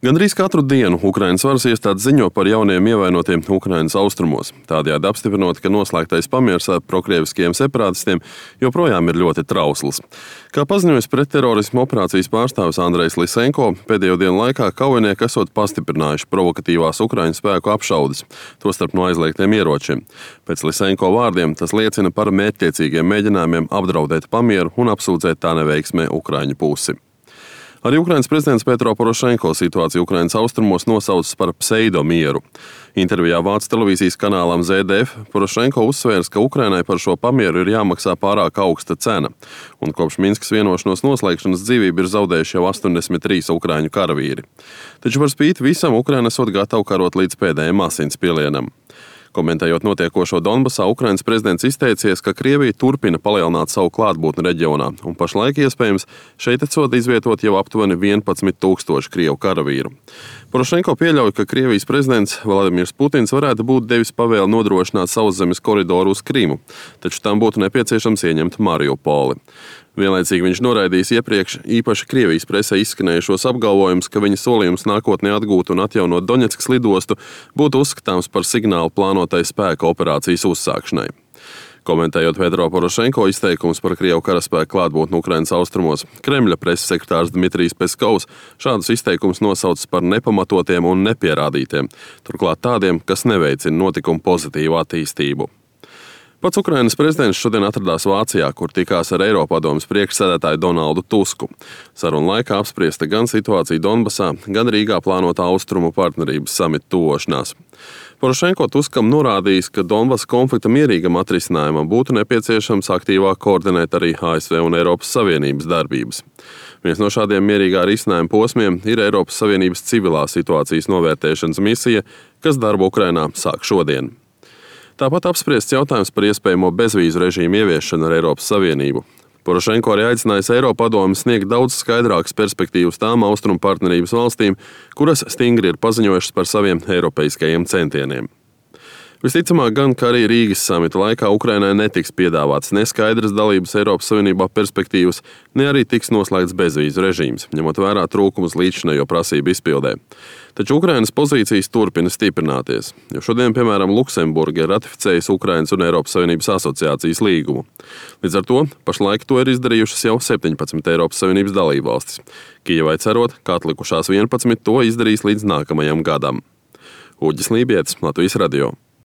Gandrīz katru dienu Ukrainas varas iestādes ziņo par jauniem ievainotiem Ukrainas austrumos, tādējādi apstiprinot, ka noslēgtais pamiers ar prokrieviskajiem separātistiem joprojām ir ļoti trausls. Kā paziņojis pretterorismu operācijas pārstāvis Andrejs Lisenko, pēdējo dienu laikā kaujinieki esot pastiprinājuši provokatīvās Ukraiņu spēku apšaudes, tostarp no aizliegtiem ieročiem. Pēc Lisenko vārdiem tas liecina par mērķtiecīgiem mēģinājumiem apdraudēt pamieru un apsūdzēt tā neveiksmē Ukraiņu pusi. Arī Ukrainas prezidents Petro Porošenko situāciju Ukrainas austrumos nosaucis par pseidomieru. Intervijā Vācu televīzijas kanālam ZDF Porošenko uzsvērs, ka Ukrainai par šo pamieru ir jāmaksā pārāk augsta cena, un kopš Minskas vienošanos noslēgšanas dzīvību ir zaudējuši jau 83 ukraiņu karavīri. Taču par spīti visam Ukraina esot gatava karot līdz pēdējiem asins pielienam. Komentējot notiekošo Donbasā, Ukrainas prezidents izteicies, ka Krievija turpina palielināt savu klātbūtni reģionā, un pašlaik iespējams šeit esot izvietot jau aptuveni 11,000 krievu karavīru. Porošenko pieļauj, ka Krievijas prezidents Vladimirs Putins varētu būt devis pavēli nodrošināt sauszemes koridoru uz Krimu, taču tam būtu nepieciešams ieņemt Mariupoli. Vienlaicīgi viņš noraidījis iepriekš īpaši Krievijas presē izskanējušos apgalvojumus, ka viņa solījums nākotnē atgūt un atjaunot Doņetskas lidostu būtu uzskatāms par signālu plānotai spēka operācijas uzsākšanai. Komentējot Petro Porošenko izteikumus par Krievu karaspēku klātbūtni Ukrainas austrumos, Kremļa preses sekretārs Dmitrijs Peskovs šādus izteikumus nosaucis par nepamatotiem un nepierādītiem, turklāt tādiem, kas neveicina notikumu pozitīvu attīstību. Pats Ukrainas prezidents šodien atradās Vācijā, kur tikās ar Eiropadomes priekšsēdētāju Donaldu Tusku. Sarunu laikā apspriesta gan situācija Donbasā, gan Rīgā plānotā austrumu partnerības samita tuvošanās. Porošenko Tuskam norādījis, ka Donbasa konflikta mierīgam atrisinājumam būtu nepieciešams aktīvāk koordinēt arī ASV un Eiropas Savienības darbības. Viens no šādiem mierīgā risinājuma posmiem ir Eiropas Savienības civilās situācijas novērtēšanas misija, kas darbu Ukrainā sāk šodien. Tāpat apspriests jautājums par iespējamo bezvīzu režīmu ieviešanu ar Eiropas Savienību. Porošenko arī aicinājis Eiropadomi sniegt daudz skaidrākas perspektīvas tām austrumu partnerības valstīm, kuras stingri ir paziņojušas par saviem eiropeiskajiem centieniem. Visticamāk gan, ka arī Rīgas samita laikā Ukrainai netiks piedāvāts neskaidras dalības Eiropas Savienībā perspektīvas, ne arī tiks noslēgts bezvīzu režīms, ņemot vērā trūkumus līdzinējo prasību izpildē. Taču Ukrainas pozīcijas turpina stiprināties, jo šodien, piemēram, Luksemburga ir ratificējusi Ukrainas un Eiropas Savienības asociācijas līgumu. Līdz ar to pašlaik to ir izdarījušas jau 17 Eiropas Savienības dalībvalstis. Kijevai cerot, ka atlikušās 11 to izdarīs līdz nākamajam gadam. Uģis Lībietis, Latvijas radio.